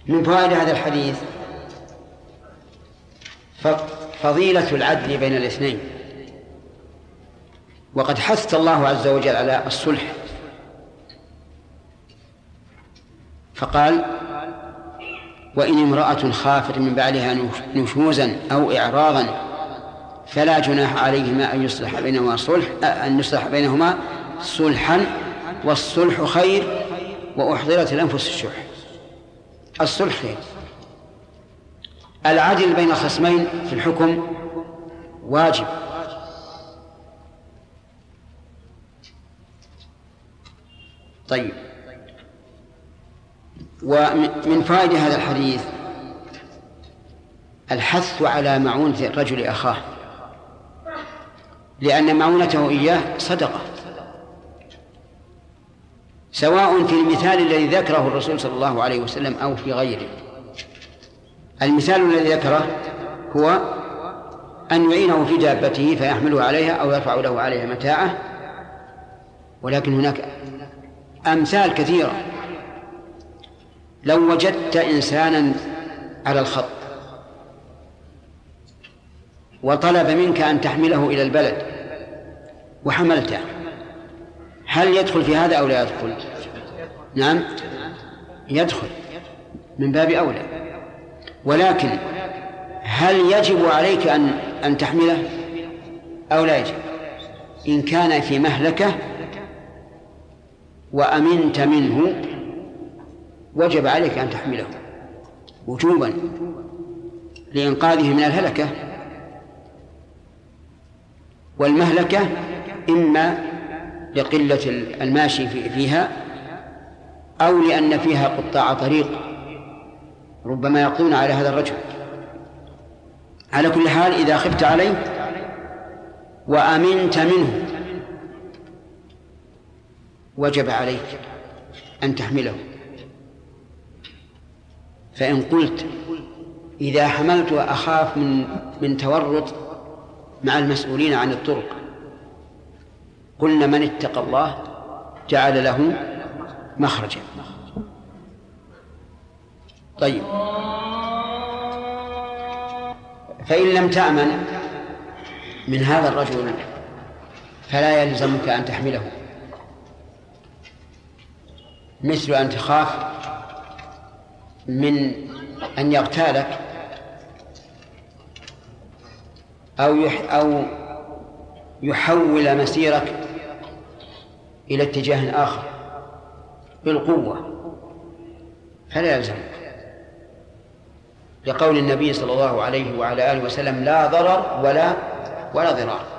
من فوائد هذا الحديث فضيلة العدل بين الاثنين، وقد حث الله عز وجل على الصلح، فقال: وإن امرأة خافت من بعلها نشوزا أو إعراضا فلا جناح عليهما أن يصلح بينهما صلحا والصلح خير وأحضرت الأنفس الشح. الصلح خير. العدل بين الخصمين في الحكم واجب. طيب، ومن فائدة هذا الحديث الحث على معونة الرجل أخاه، لأن معونته إياه صدقة، سواء في المثال الذي ذكره الرسول صلى الله عليه وسلم أو في غيره. المثال الذي ذكره هو أن يعينه في دابته فيحمله عليها أو يرفع له عليها متاعه، ولكن هناك أمثال كثيرة. لو وجدت إنسانا على الخط وطلب منك أن تحمله إلى البلد وحملته، هل يدخل في هذا أو لا يدخل؟ نعم، يدخل من باب أولى. ولكن هل يجب عليك أن تحمله أو لا يجب؟ إن كان في مهلكة وأمنت منه وجب عليك أن تحمله وجوبا لإنقاذه من الهلكة. والمهلكة إما لقلة الماشي فيها أو لأن فيها قطاع طريق ربما يقضون على هذا الرجل. على كل حال، إذا خفت عليه وأمنت منه وجب عليك أن تحمله. فإن قلت إذا حملت أخاف من تورط مع المسؤولين عن الطرق، قلنا: من اتقى الله جعل له مخرجا. طيب، فإن لم تأمن من هذا الرجل فلا يلزمك أن تحمله، مثل أن تخاف من أن يغتالك أو يحول مسيرك إلى اتجاه آخر بالقوة، فلا يلزمك، لقول النبي صلى الله عليه وعلى آله وسلم: لا ضرر ولا ضرار.